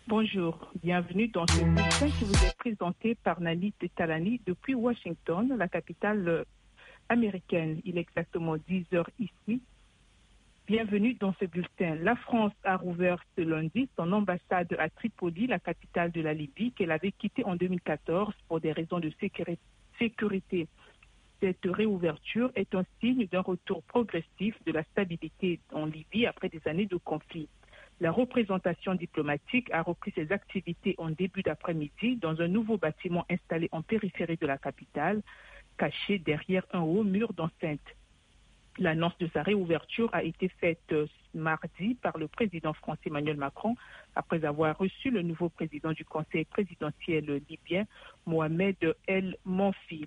Bonjour, bienvenue dans ce bulletin qui vous est présenté par Nani Talani depuis Washington, la capitale américaine. Il est exactement 10 heures ici. Bienvenue dans ce bulletin. La France a rouvert ce lundi son ambassade à Tripoli, la capitale de la Libye, qu'elle avait quittée en 2014 pour des raisons de sécurité. Cette réouverture est un signe d'un retour progressif de la stabilité en Libye après des années de conflit. La représentation diplomatique a repris ses activités en début d'après-midi dans un nouveau bâtiment installé en périphérie de la capitale, caché derrière un haut mur d'enceinte. L'annonce de sa réouverture a été faite mardi par le président français Emmanuel Macron après avoir reçu le nouveau président du Conseil présidentiel libyen, Mohamed El Monfi.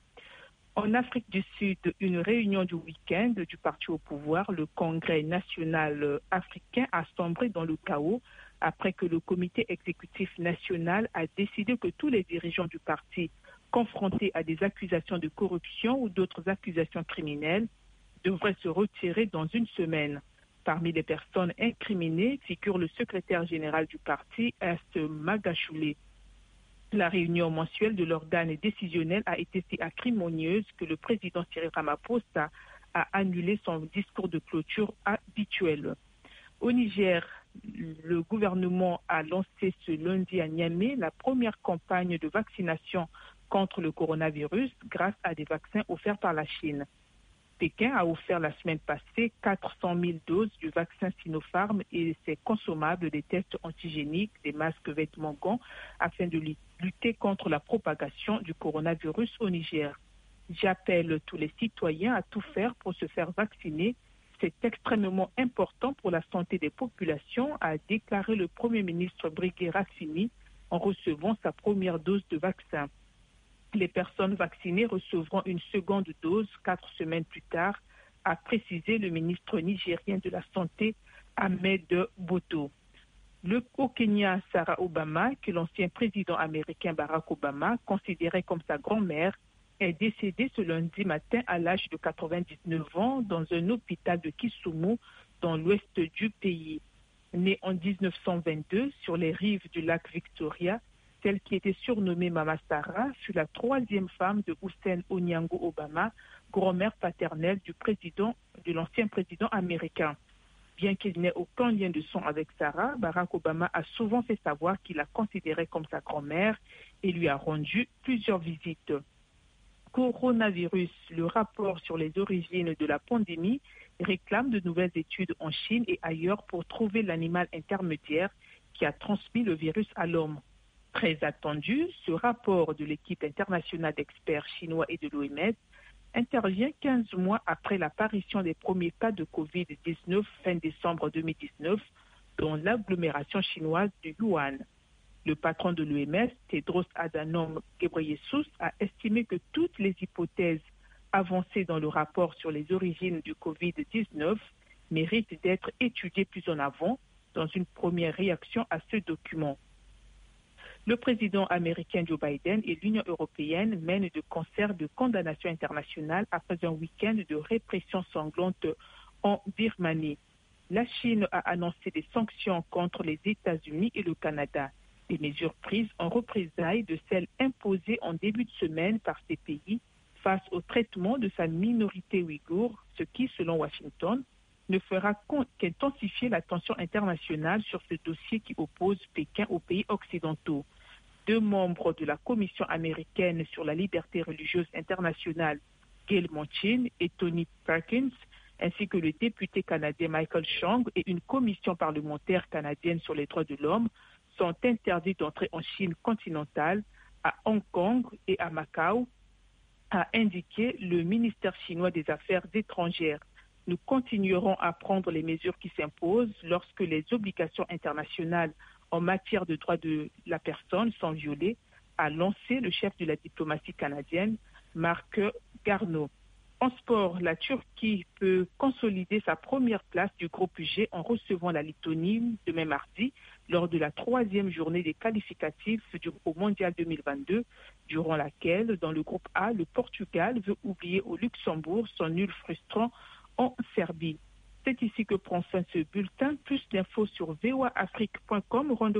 En Afrique du Sud, une réunion du week-end du parti au pouvoir, le Congrès national africain, a sombré dans le chaos après que le comité exécutif national a décidé que tous les dirigeants du parti confrontés à des accusations de corruption ou d'autres accusations criminelles devraient se retirer dans une semaine. Parmi les personnes incriminées figure le secrétaire général du parti, Est Magachoulé. La réunion mensuelle de l'organe décisionnel a été si acrimonieuse que le président Cyril Ramaphosa a annulé son discours de clôture habituel. Au Niger, le gouvernement a lancé ce lundi à Niamey la première campagne de vaccination contre le coronavirus grâce à des vaccins offerts par la Chine. Pékin a offert la semaine passée 400 000 doses du vaccin Sinopharm et ses consommables, des tests antigéniques, des masques, vêtements, gants, afin de lutter contre la propagation du coronavirus au Niger. J'appelle tous les citoyens à tout faire pour se faire vacciner. C'est extrêmement important pour la santé des populations, a déclaré le Premier ministre Brigitte Rassimi en recevant sa première dose de vaccin. Les personnes vaccinées recevront une seconde dose 4 semaines plus tard, a précisé le ministre nigérien de la Santé, Ahmed Boto. Au Kenya, Sarah Obama, que l'ancien président américain Barack Obama considérait comme sa grand-mère, est décédée ce lundi matin à l'âge de 99 ans dans un hôpital de Kisumu, dans l'ouest du pays. Née en 1922 sur les rives du lac Victoria, celle qui était surnommée Mama Sarah fut la troisième femme de Hussein Onyango Obama, grand-mère paternelle de l'ancien président américain. Bien qu'il n'ait aucun lien de sang avec Sarah, Barack Obama a souvent fait savoir qu'il la considérait comme sa grand-mère et lui a rendu plusieurs visites. Coronavirus, le rapport sur les origines de la pandémie réclame de nouvelles études en Chine et ailleurs pour trouver l'animal intermédiaire qui a transmis le virus à l'homme. Très attendu, ce rapport de l'équipe internationale d'experts chinois et de l'OMS intervient 15 mois après l'apparition des premiers cas de Covid-19 fin décembre 2019 dans l'agglomération chinoise de Wuhan. Le patron de l'OMS, Tedros Adhanom Ghebreyesus, a estimé que toutes les hypothèses avancées dans le rapport sur les origines du Covid-19 méritent d'être étudiées plus en avant dans une première réaction à ce document. Le président américain Joe Biden et l'Union européenne mènent de concert de condamnation internationale après un week-end de répression sanglante en Birmanie. La Chine a annoncé des sanctions contre les États-Unis et le Canada. Des mesures prises en représailles de celles imposées en début de semaine par ces pays face au traitement de sa minorité ouïghour, ce qui, selon Washington, ne fera qu'intensifier la tension internationale sur ce dossier qui oppose Pékin aux pays occidentaux. 2 membres de la Commission américaine sur la liberté religieuse internationale, Gail Manchin et Tony Perkins, ainsi que le député canadien Michael Chang et une commission parlementaire canadienne sur les droits de l'homme, sont interdits d'entrer en Chine continentale, à Hong Kong et à Macao, a indiqué le ministère chinois des Affaires étrangères. Nous continuerons à prendre les mesures qui s'imposent lorsque les obligations internationales en matière de droits de la personne sont violées, a lancé le chef de la diplomatie canadienne, Marc Garneau. En sport, la Turquie peut consolider sa première place du groupe G en recevant la Lettonie demain mardi lors de la 3e journée des qualificatifs au Mondial 2022, durant laquelle, dans le groupe A, le Portugal veut oublier au Luxembourg son nul frustrant en Serbie. C'est ici que prend fin ce bulletin. Plus d'infos sur voaafrique.com.